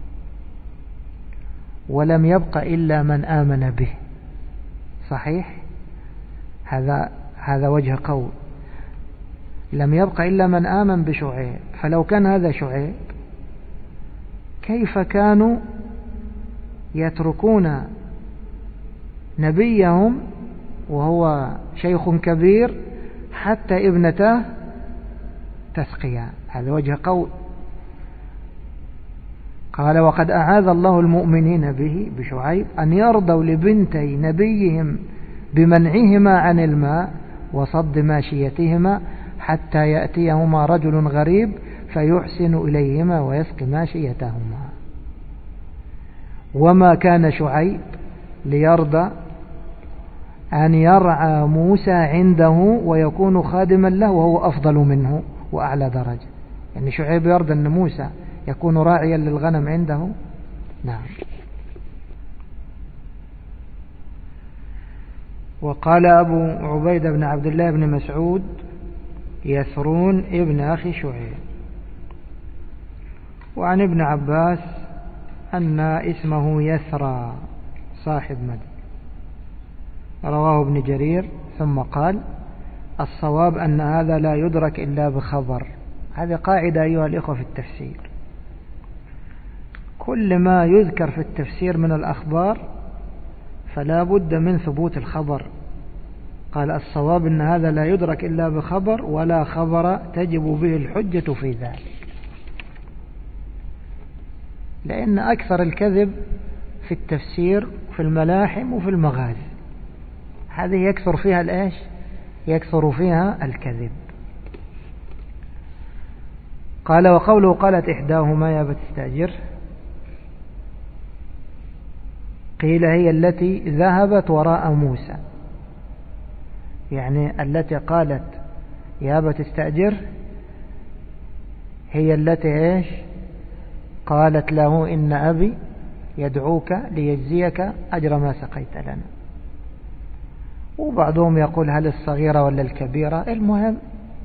ولم يبق إلا من آمن به. صحيح؟ هذا وجه قول، لم يبق إلا من آمن بشعيب. فلو كان هذا شعيب كيف كانوا يتركون نبيهم وهو شيخ كبير حتى ابنته تسقيا؟ هذا وجه قول. قال وقد أعاذ الله المؤمنين به بشعيب أن يرضوا لبنتي نبيهم بمنعهما عن الماء وصد ماشيتهما حتى يأتيهما رجل غريب فيحسن إليهما ويسقي ماشيتهما. وما كان شعيب ليرضى أن يرعى موسى عنده ويكون خادما له وهو أفضل منه وأعلى درجة. يعني شعيب يرضى أن موسى يكون راعيا للغنم عنده؟ نعم. وقال أبو عبيدة بن عبد الله بن مسعود يثرون ابن أخي شعيب. وعن ابن عباس أن اسمه يثرى صاحب مدين. رواه ابن جرير ثم قال الصواب أن هذا لا يدرك إلا بخبر. هذه قاعدة أيها الإخوة في التفسير، كل ما يذكر في التفسير من الأخبار فلا بد من ثبوت الخبر. قال الصواب أن هذا لا يدرك إلا بخبر ولا خبر تجب به الحجة في ذلك، لأن أكثر الكذب في التفسير في الملاحم وفي المغازي، هذه يكثر فيها الإيش؟ يكثر فيها الكذب. قال وقوله قالت إحداهما يا أبت استأجر، قيل هي التي ذهبت وراء موسى، يعني التي قالت يا أبت استأجر هي التي إيش؟ قالت له إن أبي يدعوك ليجزيك أجر ما سقيت لنا. وبعضهم يقول هل الصغيرة ولا الكبيرة؟ المهم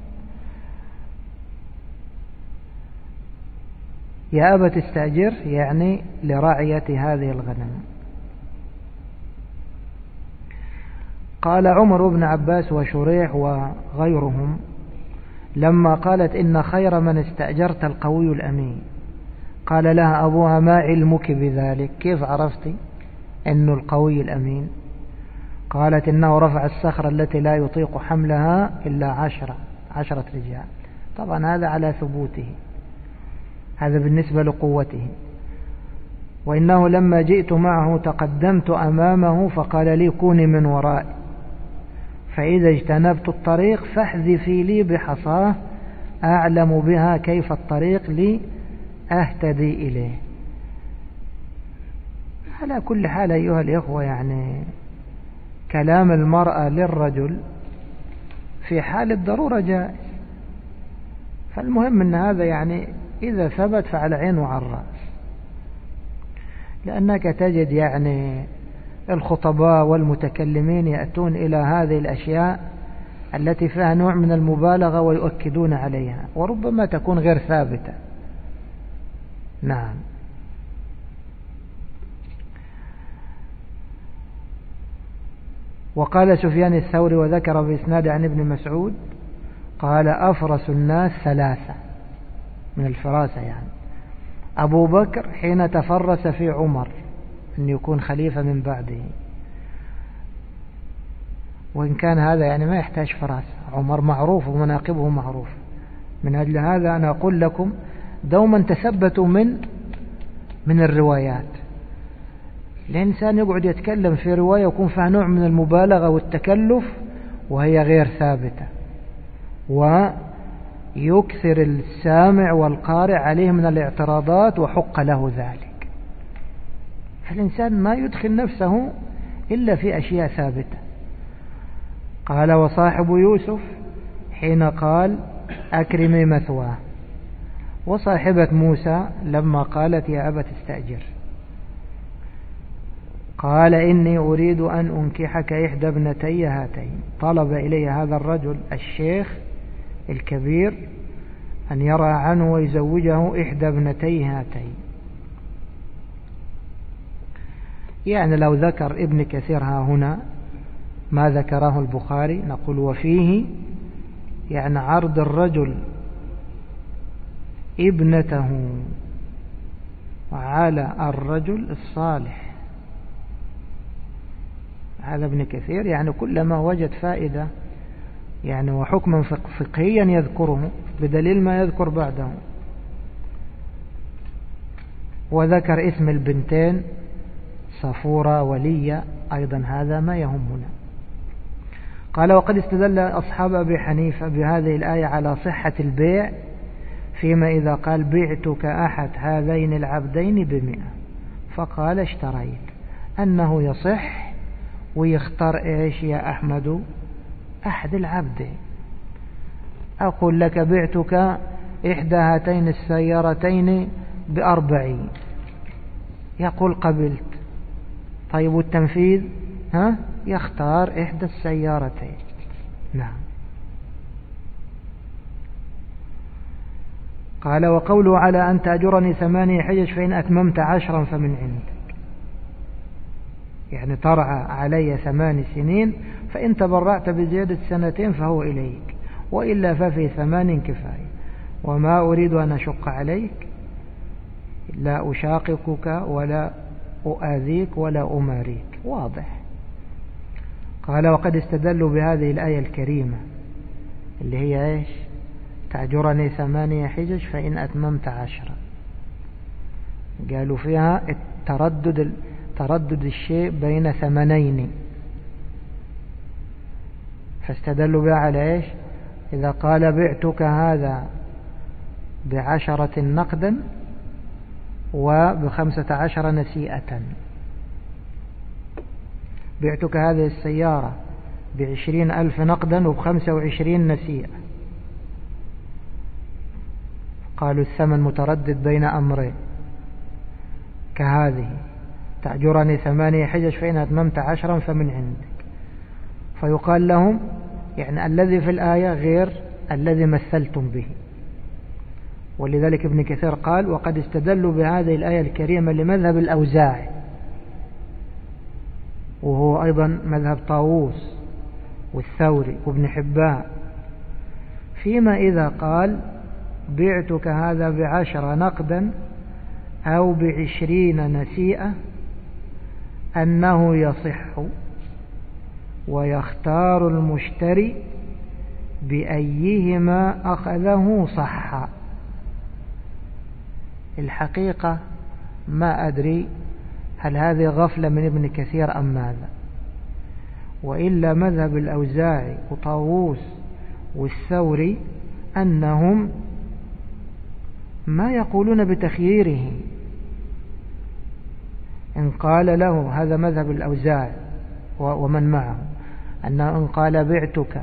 يا أبت استأجر يعني لراعية هذه الغنم. قال عمر بن عباس وشريح وغيرهم لما قالت إن خير من استأجرت القوي الأمين، قال لها أبوها ما علمك بذلك؟ كيف عرفتي أنه القوي الأمين؟ قالت إنه رفع الصخرة التي لا يطيق حملها إلا 10 رجال. طبعا هذا على ثبوته، هذا بالنسبة لقوته. وإنه لما جئت معه تقدمت أمامه فقال لي كوني من ورائي، فإذا اجتنبت الطريق فاحذفي لي بحصاه أعلم بها كيف الطريق لي أهتدي إليه. على كل حال أيها الإخوة، يعني كلام المرأة للرجل في حال الضرورة جائز، فالمهم أن هذا يعني إذا ثبت فعلى عين وعلى الرأس. لأنك تجد يعني الخطباء والمتكلمين يأتون إلى هذه الأشياء التي فيها نوع من المبالغة ويؤكدون عليها، وربما تكون غير ثابتة. نعم. وقال سفيان الثوري وذكر بإسناد عن ابن مسعود قال أفرس الناس ثلاثة، من الفراسة يعني أبو بكر حين تفرس في عمر أن يكون خليفة من بعده، وإن كان هذا يعني ما يحتاج فراسة، عمر معروف ومناقبه معروف. من أجل هذا أنا أقول لكم دوما تثبتوا من الروايات. الإنسان يقعد يتكلم في رواية ويكون فيها نوع من المبالغة والتكلف وهي غير ثابتة، ويكثر السامع والقارئ عليه من الاعتراضات وحق له ذلك. فالإنسان ما يدخل نفسه إلا في أشياء ثابتة. قال وصاحب يوسف حين قال أكرمي مثواه، وصاحبة موسى لما قالت يا أبت استأجر. قال إني أريد أن أنكحك إحدى ابنتي هاتين، طلب إلي هذا الرجل الشيخ الكبير أن يرى عنه ويزوجه إحدى ابنتي هاتين. يعني لو ذكر ابن كثير ها هنا ما ذكره البخاري نقول وفيه يعني عرض الرجل ابنته على الرجل الصالح. هذا ابن كثير يعني كلما وجد فائدة يعني وحكما فقهيا يذكره بدليل ما يذكر بعده. وذكر اسم البنتين صفورة ولية أيضا، هذا ما يهمنا. قال وقد استدل أصحاب أبي حنيفة بهذه الآية على صحة البيع فيما إذا قال بعتك أحد هذين العبدين ب100، فقال اشتريت، أنه يصح ويختار إيش يا أحمد أحد العبدين. أقول لك بعتك إحدى هاتين السيارتين ب40، يقول قبلت. طيب والتنفيذ يختار إحدى السيارتين. نعم. قال وقوله على أن تأجرني 8 حجج فإن أتممت 10 فمن عندك، يعني ترعى علي 8 سنين، فإن تبرعت بزيادة 2 فهو إليك، وإلا ففي 8 كفاية، وما أريد أن أشق عليك، لا أشاققك ولا أؤذيك ولا أماريك. واضح. قال وقد استدلوا بهذه الآية الكريمة اللي هي إيش تأجرني 8 حجج فإن أتممت 10، قالوا فيها تردد الشيء بين ثمنين، فاستدلوا بها على إيش إذا قال بعتك هذا ب10 نقدا وب15 نسيئة، بعتك هذه السيارة ب20,000 نقدا وب25 نسيئة، قالوا الثمن متردد بين أمرين كهذه تأجرني 8 حجج فإن أتممت 10 فمن عندك. فيقال لهم يعني الذي في الآية غير الذي مثلتم به. ولذلك ابن كثير قال وقد استدلوا بهذه الآية الكريمة لمذهب الأوزاعي، وهو أيضا مذهب طاووس والثوري وابن حبان، فيما إذا قال بعتك هذا ب10 نقدا أو ب20 نسيئة أنه يصح ويختار المشتري بأيهما أخذه صح. الحقيقة ما أدري هل هذه غفلة من ابن كثير أم ماذا، وإلا مذهب الأوزاعي وطاووس والثوري أنهم ما يقولون بتخييره، إن قال له، هذا مذهب الأوزاعي ومن معه، أنه إن قال بعتك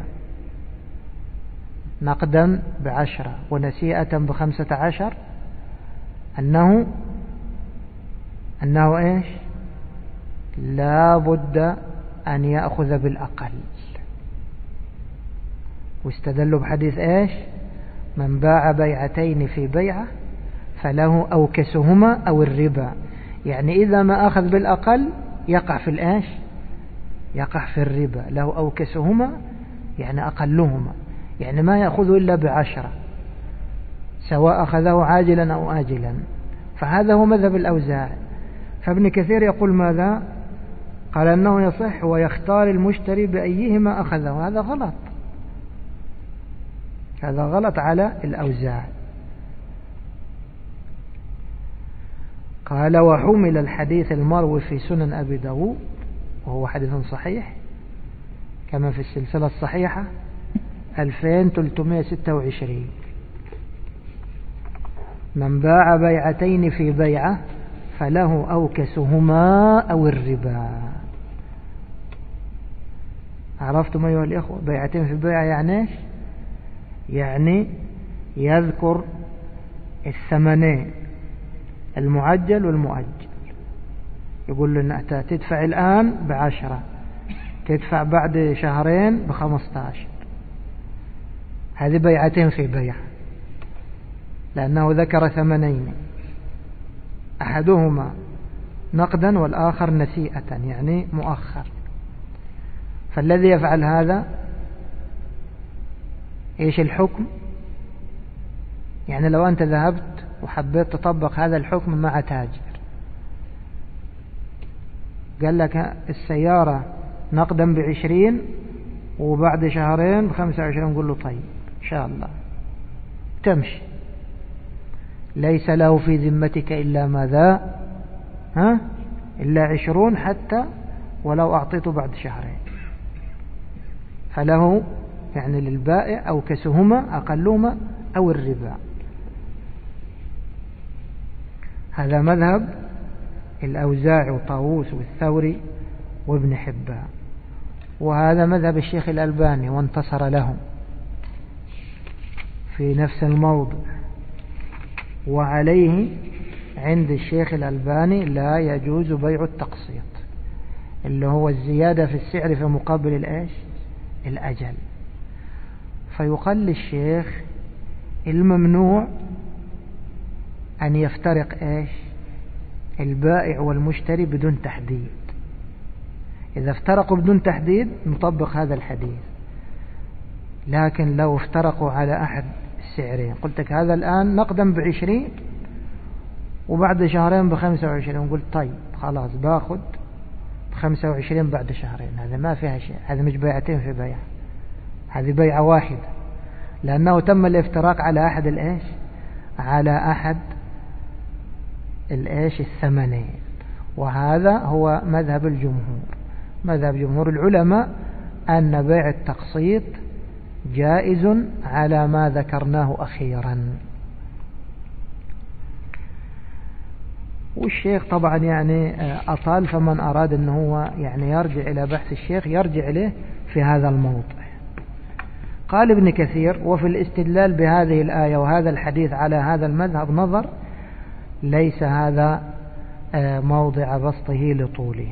نقدا ب10 ونسيئة ب15، أنه إيش؟ لا بد أن يأخذ بالأقل. واستدلوا بحديث إيش؟ من باع بيعتين في بيعة فله أوكسهما أو الربا. يعني إذا ما أخذ بالأقل يقع في الإيش؟ يقع في الربا. له أوكسهما يعني أقلهما، يعني ما يأخذ إلا ب10 سواء أخذه عاجلا أو آجلا. فهذا هو مذهب الأوزاعي. فابن كثير يقول ماذا؟ قال أنه يصح ويختار المشتري بأيهما أخذه. هذا غلط، هذا غلط على الأوزاعي. قال وحمل الحديث المروي في سنن أبي داود، وهو حديث صحيح كما في السلسلة الصحيحة 2326: من باع بيعتين في بيعة فله أوكسهما أو الربا. عرفتم أيها الإخوة؟ بيعتين في بيعة يعني إيش؟ يعني يذكر الثمنين، المعجل والمؤجل. يقول له أنت تدفع الآن ب10، تدفع بعد شهرين ب15. هذه بيعتين في بيعة، لأنه ذكر ثمنين، أحدهما نقدا والآخر نسيئة يعني مؤخر. فالذي يفعل هذا إيش الحكم؟ يعني لو أنت ذهبت وحبيت تطبق هذا الحكم مع تاجر، قال لك السيارة نقدا ب20 وبعد شهرين ب25، قل له طيب إن شاء الله تمشي، ليس له في ذمتك إلا ماذا؟ إلا 20 حتى ولو أعطيته بعد شهرين. فله يعني للبائع أو كسهما أقلهما أو الربا. هذا مذهب الأوزاعي وطاووس والثوري وابن حبان، وهذا مذهب الشيخ الألباني وانتصر لهم في نفس الموضع. وعليه عند الشيخ الألباني لا يجوز بيع التقسيط، اللي هو الزيادة في السعر في مقابل الإيش؟ الأجل. فيقال للشيخ الممنوع أن يفترق إيش؟ البائع والمشتري بدون تحديد. إذا افترقوا بدون تحديد نطبق هذا الحديث، لكن لو افترقوا على أحد السعرين، قلتك هذا الآن نقدا ب20 وبعد شهرين ب25، قلت طيب خلاص باخد ب25 بعد شهرين، هذا ما فيها شيء، هذا مش بيعتين في بيع، هذه بيعة واحدة، لأنه تم الافتراق على أحد الإيش؟ على أحد الإيش؟ الثمنين. وهذا هو مذهب الجمهور. مذهب جمهور العلماء أن بيع التقسيط جائز على ما ذكرناه أخيرا. والشيخ طبعا يعني أطال، فمن أراد أنه هو يعني يرجع إلى بحث الشيخ يرجع إليه في هذا الموضع. قال ابن كثير: وفي الاستدلال بهذه الآية وهذا الحديث على هذا المذهب نظر، ليس هذا موضع بسطه لطوله.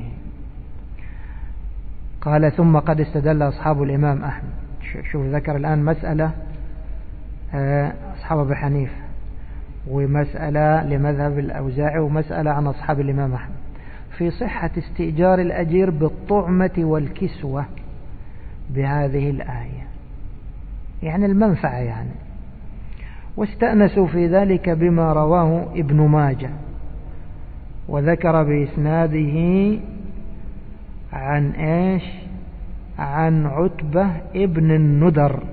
قال: ثم قد استدل أصحاب الإمام أحمد. شوف ذكر الآن مسألة أصحاب أبي حنيفة، ومسألة لمذهب الأوزاعي، ومسألة عن أصحاب الإمام أحمد في صحة استئجار الأجير بالطعمة والكسوة بهذه الآية، يعني المنفعة يعني. واستأنسوا في ذلك بما رواه ابن ماجه، وذكر بإسناده عن إيش؟ عن عتبة ابن الندر.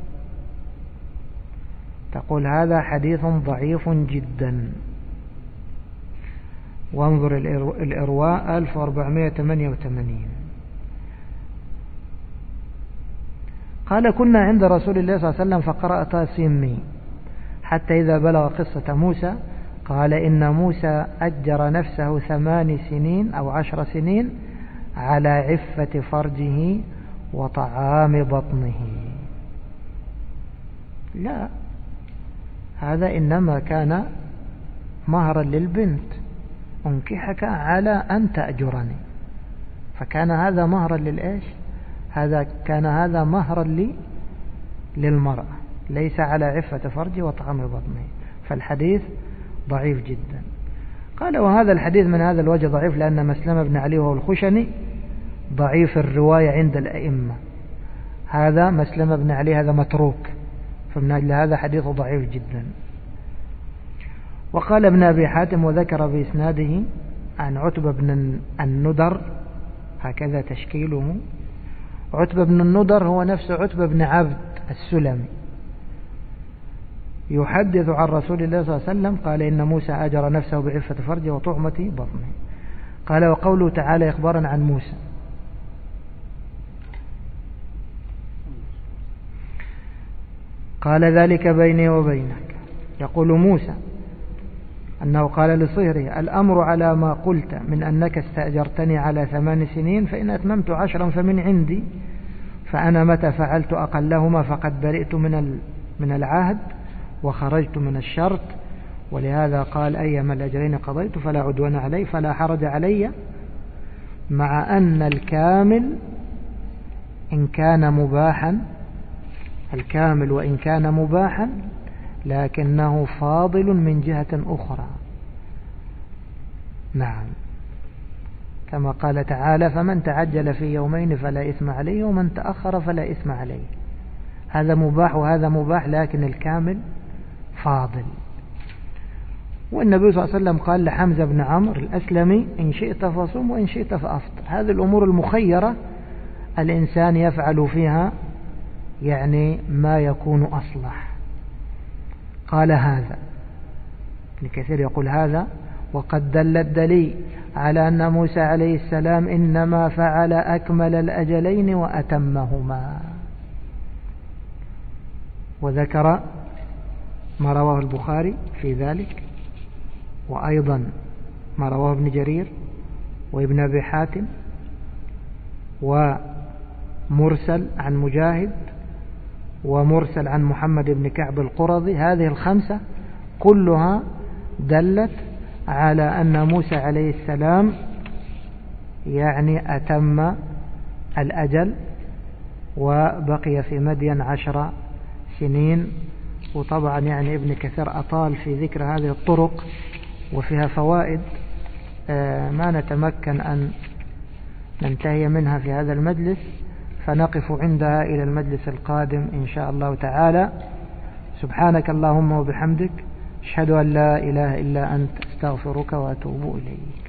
تقول هذا حديث ضعيف جدا. وانظر الإرواء 1488. قال: كنا عند رسول الله صلى الله عليه وسلم فقرأ تاسيمي حتى إذا بلغ قصة موسى قال إن موسى أجر نفسه 8 سنين أو 10 سنين على عفة فرجه وطعام بطنه. لا، هذا إنما كان مهرا للبنت، أنكحك على أن تأجرني، فكان هذا مهرا للإيش؟ كان هذا مهرا للمرأة، ليس على عفة فرجه وطعام بطنه. فالحديث ضعيف جدا. قال وهذا الحديث من هذا الوجه ضعيف لأن مسلم بن علي وهو الخشني ضعيف الرواية عند الأئمة. هذا مسلم بن علي هذا متروك، فمن أجل هذا حديث ضعيف جدا. وقال ابن أبي حاتم وذكر بإسناده عن عتبة بن الندر، هكذا تشكيله. عتبة بن الندر هو نفس عتبة بن عبد السلمي، يحدث عن رسول الله صلى الله عليه وسلم قال إن موسى أجر نفسه بعفة فرجه وطعمة بطنه. قال وقوله تعالى إخبارا عن موسى قال ذلك بيني وبينك، يقول موسى أنه قال لصهره الأمر على ما قلت من أنك استأجرتني على 8 سنين، فإن أتممت 10 فمن عندي، فأنا متى فعلت أقلهما فقد برئت من العهد وخرجت من الشرط. ولهذا قال أيما الأجرين قضيت فلا عدوان علي فلا حرج علي، مع أن الكامل إن كان مباحا، الكامل وإن كان مباحا لكنه فاضل من جهة أخرى. نعم، كما قال تعالى فمن تعجل في يومين فلا إثم عليه ومن تأخر فلا إثم عليه. هذا مباح وهذا مباح، لكن الكامل فاضل. والنبي صلى الله عليه وسلم قال لحمزة بن عمرو الأسلمي إن شئت فصم وإن شئت فأفطر. هذه الأمور المخيرة الإنسان يفعل فيها يعني ما يكون أصلح. قال هذا ابن كثير يقول هذا وقد دل الدليل على أن موسى عليه السلام إنما فعل أكمل الأجلين وأتمهما. وذكر ما رواه البخاري في ذلك، وأيضا ما رواه ابن جرير وابن أبي حاتم، ومرسل عن مجاهد، ومرسل عن محمد بن كعب القرظي. هذه ال5 كلها دلت على أن موسى عليه السلام يعني أتم الأجل وبقي في مدين 10 سنين. وطبعا يعني ابن كثير أطال في ذكر هذه الطرق وفيها فوائد ما نتمكن أن ننتهي منها في هذا المجلس، فنقف عندها إلى المجلس القادم إن شاء الله تعالى. سبحانك اللهم وبحمدك، أشهد أن لا إله إلا أنت، استغفرك وأتوب إليك.